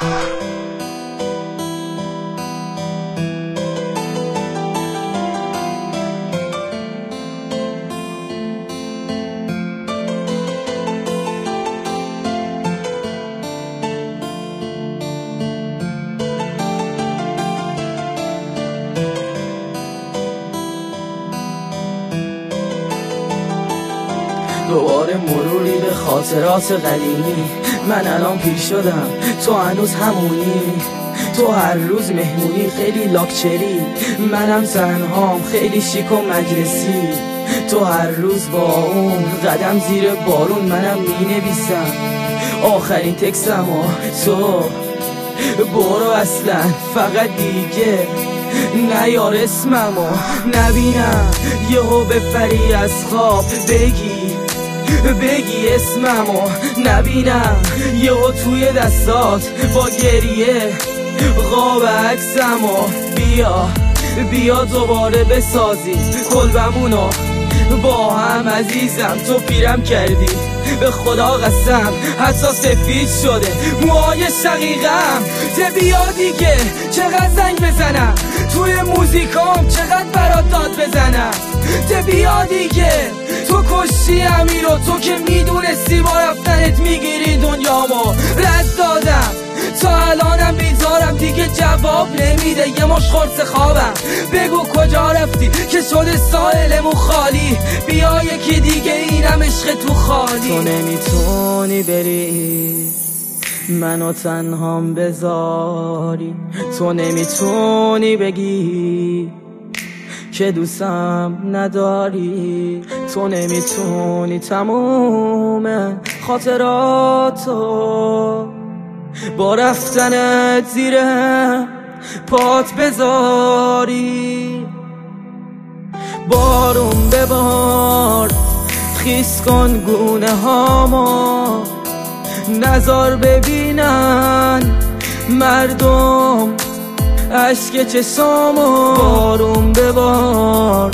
دوباره مروری به خاطرات قدیمی. من الان پیر شدم، تو هنوز همونی. تو هر روز مهمونی، خیلی لاکچری. منم تنهام، خیلی شیک و مجلسی. تو هر روز با اون قدم زیر بارون. منم می نویسم آخرین تکستمو. تو برو اصلا فقط دیگه نیار اسممو. نبینم یهو بپری از خواب بگی اسممو. نبینم یهو توی دستات با گریه قاب عکسمو. بیا دوباره بسازی کلبمونو با هم عزیزم. تو پیرم کردی به خدا قسم، حتی سفید شده موهای شقیقم. ته بیا دیگه چقدر زنگ بزنم توی موزیکام، چقدر برات داد بزنم. ته بیا دیگه تو کشتی امیرو، تو که میدونستی با رفتنت میگیری دنیامو. رد دادم تا الانم بیزارم، دیگه جواب نمیده یه مش خورس خوابم. بگو کجا رفتی که شده ساحلمون خالی. بیا یکی دیگه اینم عشق تو خالی. تو نمیتونی بری منو تنهام بذاری. تو نمیتونی بگی که دوستم نداری. تو نمیتونی تموم خاطراتو با رفتنت زیر پات بذاری. بارون ببار خیس کن گونه هامو، نزار ببینن مردم اشک چشامو. بارون ببار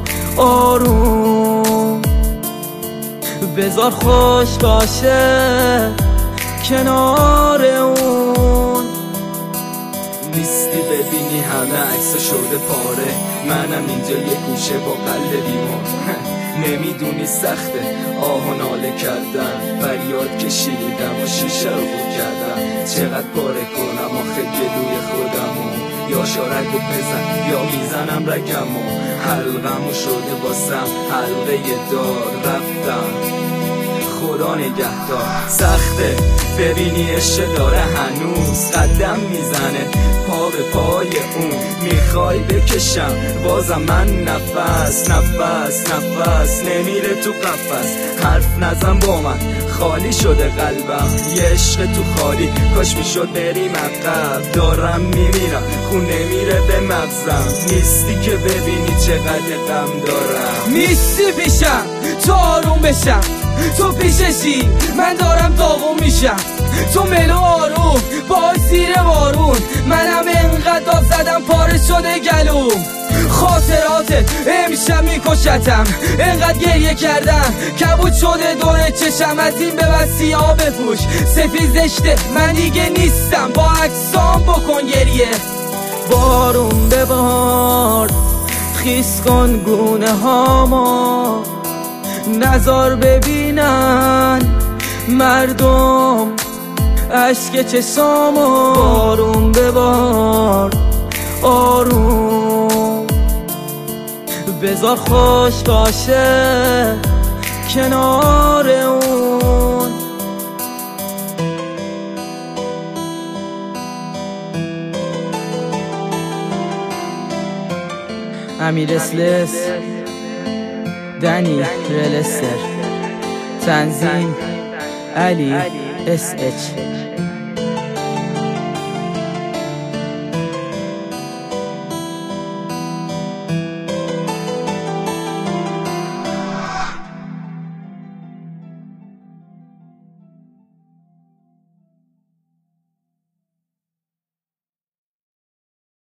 آروم، بذار خوش باشه کنار اون. نیستی ببینی همه عکس شده پاره، منم اینجا یه گوشه با قلب بیمار. نمیدونی سخته آه و ناله کردن، فریاد کشیدم و شیشه رو خود کردم. چقدر پاره کنم آخه گلوی خودمو، یا شارکو بزن یا میزنم رگمو. حلقمو شده باسم حلقه دار، رفتم خدا نگهدار. سخته ببینی عشق داره هنوز قدم میزنه پا به پای اون. میخوای بکشم بازم من نفس نمیره تو قفس. حرف نزن با من خالی شده قلبم، یه عشق تو خالی. کاش میشد بریم عقب، دارم میمیرم خون نمیره به مغزم. نیستی که ببینی چقدر غم دارم. نیستی پیشم تو آروم بشم، تو پیششی من دارم داغون میشم. تو ملو آروم با زیر بارون، منم انقدر داد زدم پاره شده گلوم. خاطراتت امشب میکشتم، انقدر گریه کردم کبود شده دور چشم. از این به بعد سیاه بپوش سفید زشته، من دیگه نیستم با عکسام بکن گریه. بارون ببار خیس کن گونه هامو، نزار ببینن مردم اشک چشامو. بارون ببار آروم، بذار خوش باشه کنار اون. امیر اسلس، دنی رلستر، تنظیم علی SH.